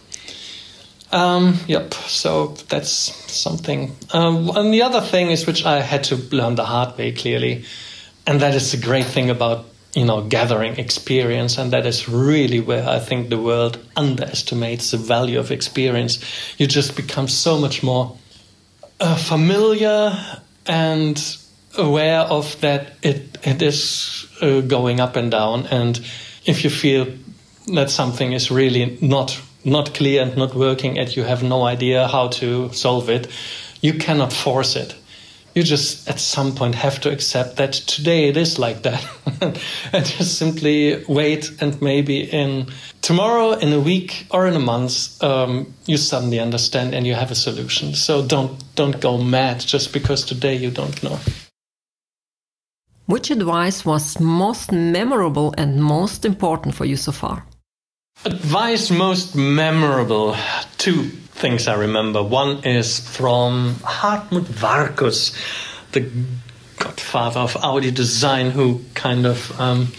Um, yep, so that's something. Um, and the other thing is, which I had to learn the hard way, clearly, and that is the great thing about, you know, gathering experience, and that is really where I think the world underestimates the value of experience. You just become so much more Uh, familiar and aware of that it it is uh, going up and down, and if you feel that something is really not not clear and not working and you have no idea how to solve it, you cannot force it. You just at some point have to accept that today it is like that and just simply wait, and maybe in tomorrow, in a week or in a month, um, you suddenly understand and you have a solution. So don't don't go mad just because today you don't know. Which advice was most memorable and most important for you so far? Advice most memorable. Two things I remember. One is from Hartmut Varkus, the godfather of Audi design, who kind of um,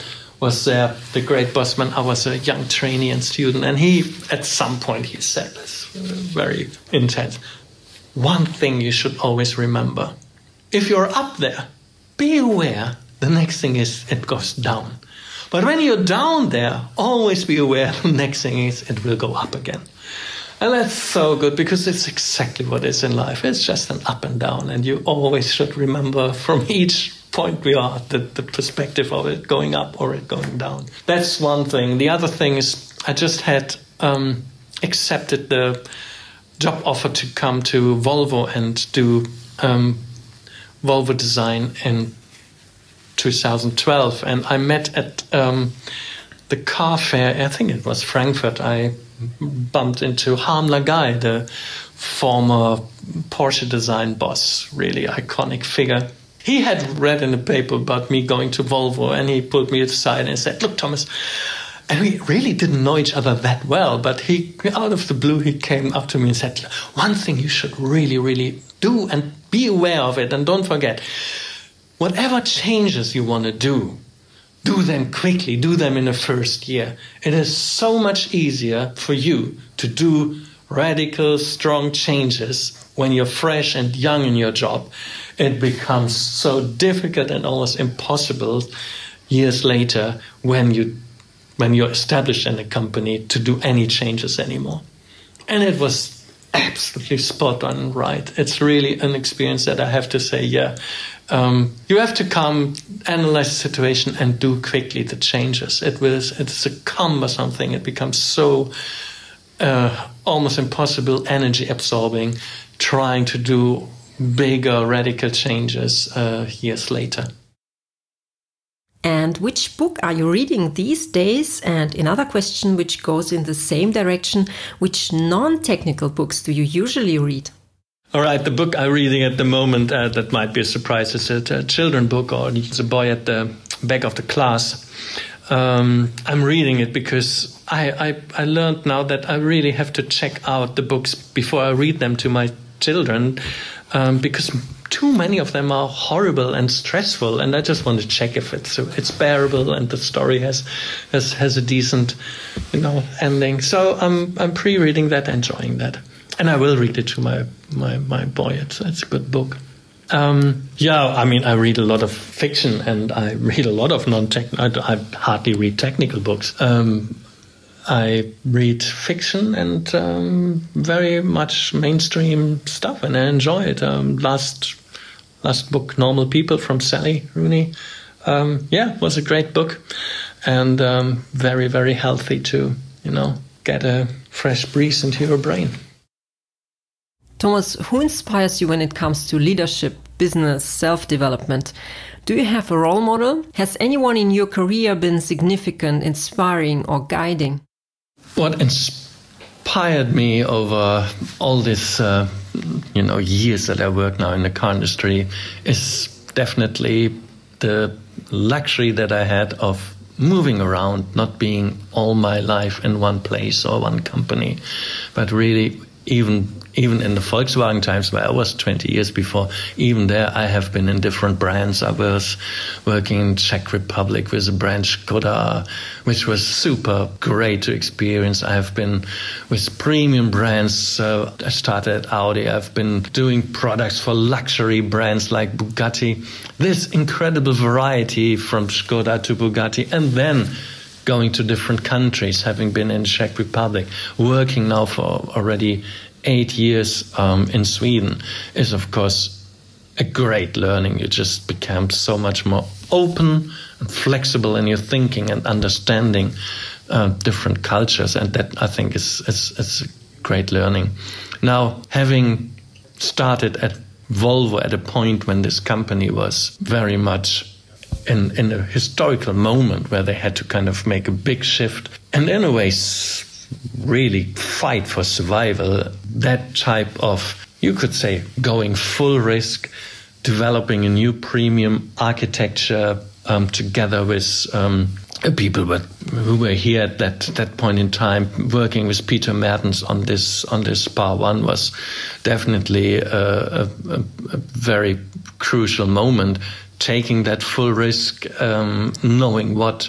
was there, the great boss, when I was a young trainee and student. And he, at some point, he said this, very intense. One thing you should always remember. If you're up there, be aware the next thing is it goes down. But when you're down there, always be aware the next thing is it will go up again. And that's so good, because it's exactly what is in life. It's just an up and down. And you always should remember from each point we are the, the perspective of it going up or it going down. That's one thing. The other thing is I just had um, accepted the job offer to come to Volvo and do um, Volvo design in two thousand twelve. And I met at um, the car fair, I think it was Frankfurt, I bumped into Harm Lagai, the former Porsche design boss, really iconic figure. He had read in the paper about me going to Volvo, and he pulled me aside and said, look, Thomas, and we really didn't know each other that well, but he, out of the blue, he came up to me and said, one thing you should really, really do and be aware of it, and don't forget, whatever changes you want to do, do them quickly, do them in the first year. It is so much easier for you to do radical, strong changes when you're fresh and young in your job. It becomes so difficult and almost impossible years later when, you, when you're established in a company to do any changes anymore. And it was absolutely spot on right. It's really an experience that I have to say, yeah, Um, you have to come, analyze the situation, and do quickly the changes. It was, it's a cumbersome thing. It becomes so uh, almost impossible, energy absorbing, trying to do bigger, radical changes uh, years later. And which book are you reading these days? And another question which goes in the same direction, which non-technical books do you usually read? All right, the book I'm reading at the moment, uh, that might be a surprise, is a, a children's book, or it's a boy at the back of the class. Um, I'm reading it because I, I, I learned now that I really have to check out the books before I read them to my children, um, because too many of them are horrible and stressful, and I just want to check if it's it's bearable and the story has has, has a decent, you know, ending. So I'm I'm pre-reading that, enjoying that. And I will read it to my, my, my boy. It's, it's a good book. Um, yeah, I mean, I read a lot of fiction, and I read a lot of non-technical. I, I hardly read technical books. Um, I read fiction and um, very much mainstream stuff, and I enjoy it. Um, last last book, Normal People, from Sally Rooney. Um, yeah, was a great book, and um, very, very healthy to, you know, get a fresh breeze into your brain. Thomas, who inspires you when it comes to leadership, business, self-development? Do you have a role model? Has anyone in your career been significant, inspiring, or guiding? What inspired me over all these, uh, you know, years that I work now in the car industry is definitely the luxury that I had of moving around, not being all my life in one place or one company, but really even even in the Volkswagen times where I was twenty years before, even there I have been in different brands. I was working in Czech Republic with a brand Škoda, which was super great to experience. I have been with premium brands. So I started at Audi. I've been doing products for luxury brands like Bugatti. This incredible variety from Škoda to Bugatti, and then going to different countries, having been in Czech Republic, working now for already eight years um, in Sweden, is of course a great learning. You just become so much more open and flexible in your thinking and understanding uh, different cultures, and that I think is, is, is a great learning. Now, having started at Volvo at a point when this company was very much in, in a historical moment where they had to kind of make a big shift and in a way really fight for survival, that type of, you could say, going full risk, developing a new premium architecture um, together with um, people who were here at that, that point in time, working with Peter Mertens on this on this SPA one was definitely a, a, a very crucial moment, taking that full risk, um, knowing what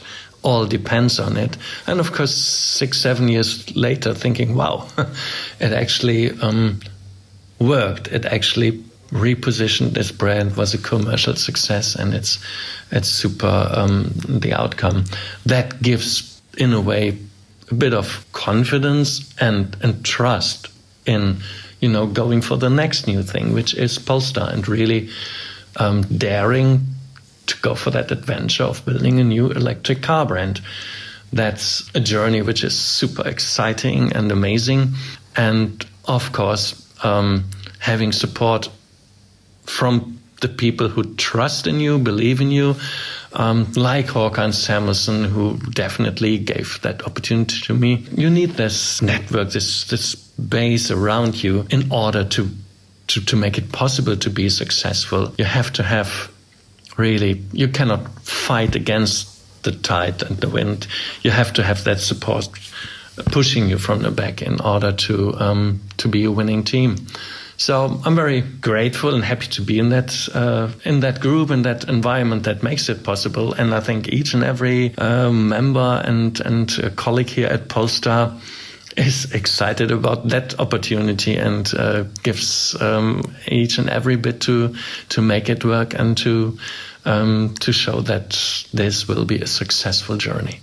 all depends on it. And of course, six, seven years later, thinking, wow, it actually um, worked. It actually repositioned this brand, was a commercial success, and it's it's super, um, the outcome. That gives, in a way, a bit of confidence and, and trust in, you know, going for the next new thing, which is Polestar, and really um, daring to go for that adventure of building a new electric car brand. That's a journey which is super exciting and amazing. And of course, um, having support from the people who trust in you, believe in you, um, like Håkan Samuelsson, who definitely gave that opportunity to me. You need this network, this this base around you in order to, to, to make it possible to be successful. You have to have really, you cannot fight against the tide and the wind. You have to have that support pushing you from the back in order to um, to be a winning team. So I'm very grateful and happy to be in that uh, in that group, in that environment that makes it possible. And I think each and every uh, member and and uh, colleague here at Polestar is excited about that opportunity and uh, gives um, each and every bit to to make it work and to um, to show that this will be a successful journey.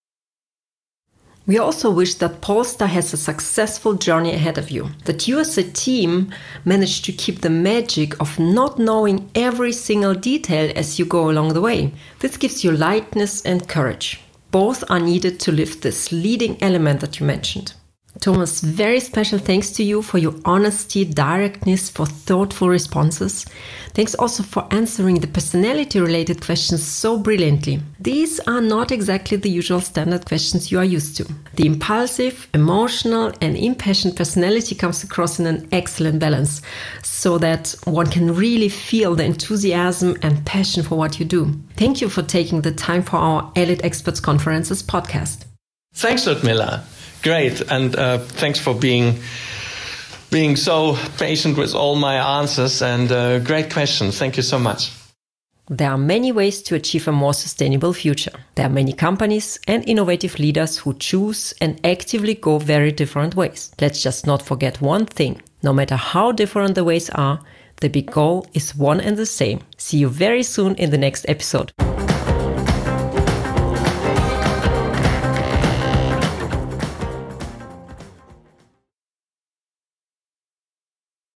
We also wish that Polestar has a successful journey ahead of you, that you as a team manage to keep the magic of not knowing every single detail as you go along the way. This gives you lightness and courage. Both are needed to lift this leading element that you mentioned. Thomas, very special thanks to you for your honesty, directness, for thoughtful responses. Thanks also for answering the personality-related questions so brilliantly. These are not exactly the usual standard questions you are used to. The impulsive, emotional, and impassioned personality comes across in an excellent balance, so that one can really feel the enthusiasm and passion for what you do. Thank you for taking the time for our Elite Experts Conferences podcast. Thanks, Ludmila. Great, and uh, thanks for being being so patient with all my answers, and uh, great questions. Thank you so much. There are many ways to achieve a more sustainable future. There are many companies and innovative leaders who choose and actively go very different ways. Let's just not forget one thing. No matter how different the ways are, the big goal is one and the same. See you very soon in the next episode.